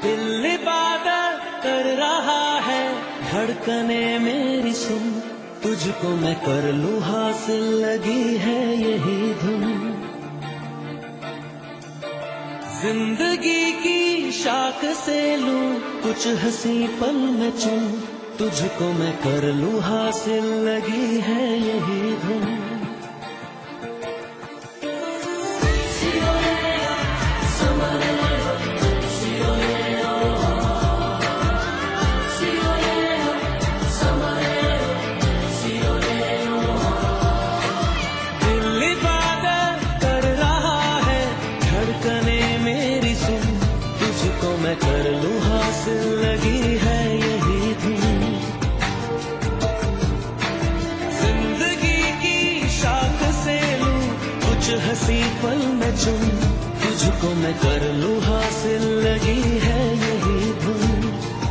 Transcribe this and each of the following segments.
दिल इबादत कर रहा है, धड़कने मेरी सुन, तुझको मैं कर लूं हासिल, लगी है यही धुन। जिंदगी की शाख से लूं कुछ हंसी पल में चुन, तुझको मैं कर लूं हासिल, लगी है यही धुन। मैं कर लूं हासिल, लगी है यही धुन। जिंदगी की शाख से लूं कुछ हंसी पल में चुन, तुझको मैं कर लूं हासिल, लगी है यही धुन।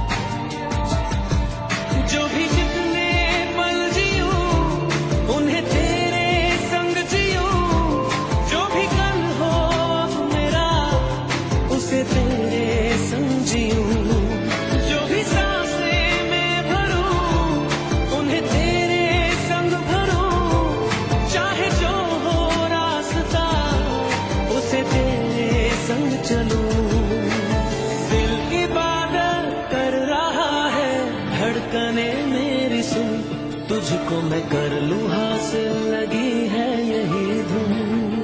जो भी जितने पल जियूं उन्हें तेरे संग जियूं, जो भी कल हो मेरा उसे तेरे समझियूं, जो भी सांसें मैं भरूं उन्हें तेरे संग भरूं, चाहे जो हो रास्ता उसे तेरे संग चलूं। दिल इबादत कर रहा है, धड़कने मेरी सुन, तुझको मैं कर लूं हासिल, लगी है यही धुन।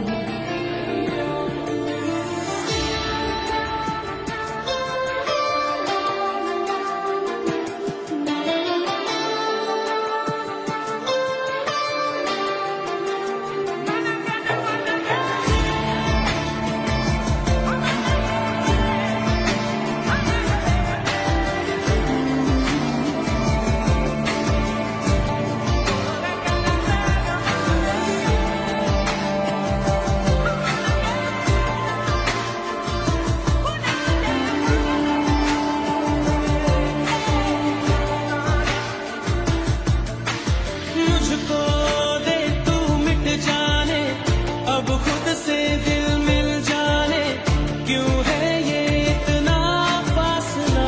मुझको दे तू मिट जाने, अब खुद से दिल मिल जाने, क्यों है ये इतना फासला।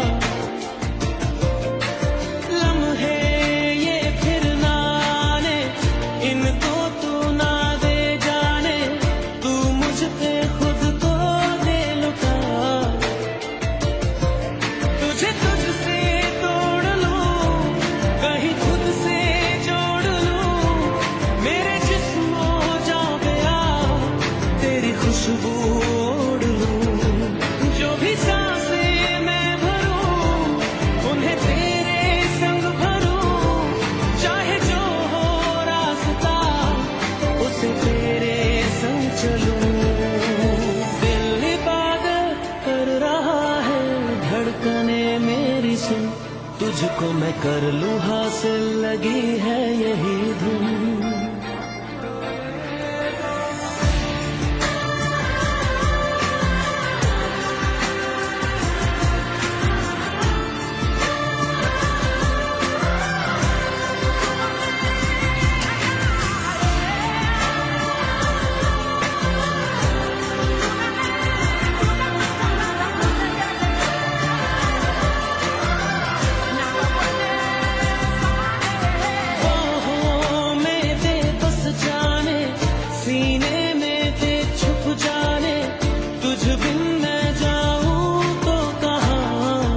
लम्हे ये फिर ना आने, इनको तू ना दे जाने, तू मुझ पे खुद को दे लुटा। तुझे तुझसे तोड़ लूं, कहीं खुद से खुशबू ओढ़ लूं, जो भी सांसें मैं भरूं उन्हें तेरे संग भरूं, चाहे जो हो रास्ता उसे तेरे संग चलूं। दिल इबादत कर रहा है, धड़कने मेरी सुन, तुझको मैं कर लूं हासिल, लगी है यही धुन। सीने में ते छुप जाने, तुझ बिन मैं जाऊं तो कहाँ।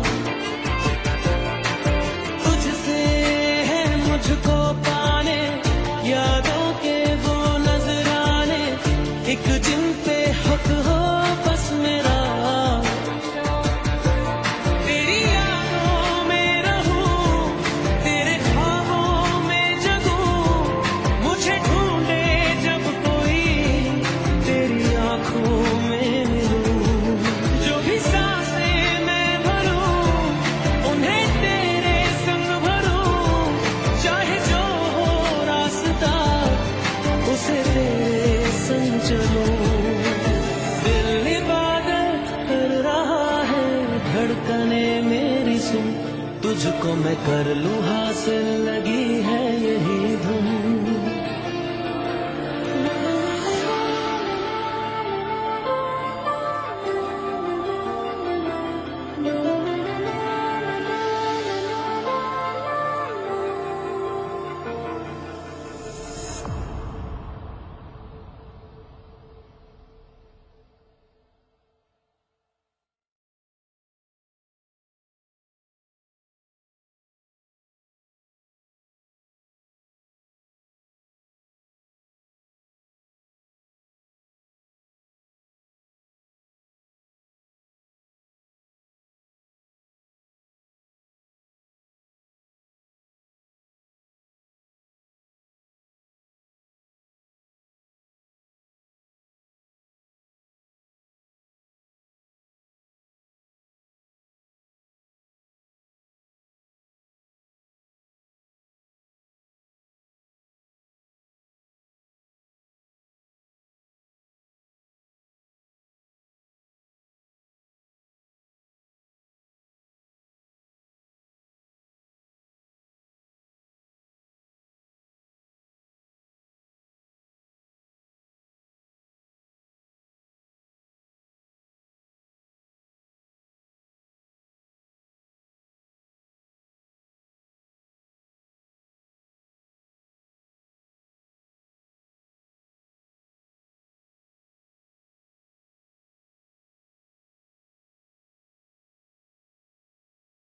तुझसे है मुझको पाने, यादों के वो नजराने, एक जिन पे हक हो बस मेरा। तेरी यादों में रहूं, तेरे ख्वाबों में जगूं, मुझे ढूंढे जब में मिलूं, जो भी सांसें मैं भरूं उन्हें तेरे संग भरूं, चाहे जो हो रास्ता उसे तेरे संग चलूं। दिल इबादत कर रहा है, धड़कने मेरी सुन, तुझको मैं कर लूं हासिल, लगी है यही धुन।